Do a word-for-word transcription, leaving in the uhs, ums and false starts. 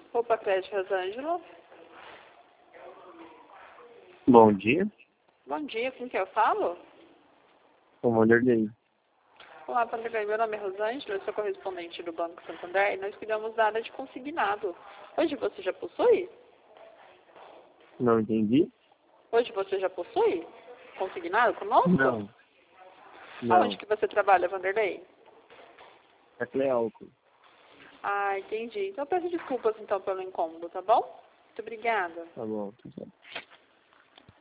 Opa, Crédito Rosângela. Bom dia. Bom dia, com quem eu falo? O Vanderlei. Olá, Vanderlei, meu nome é Rosângela, eu sou correspondente do Banco Santander e nós cuidamos da área de consignado. Hoje você já possui? Não entendi? Hoje você já possui consignado conosco? Não. Não. Aonde que você trabalha, Vanderlei? É Cleálcool. Ah, entendi. Então eu peço desculpas então pelo incômodo, tá bom? Muito obrigada. Tá bom, tudo certo.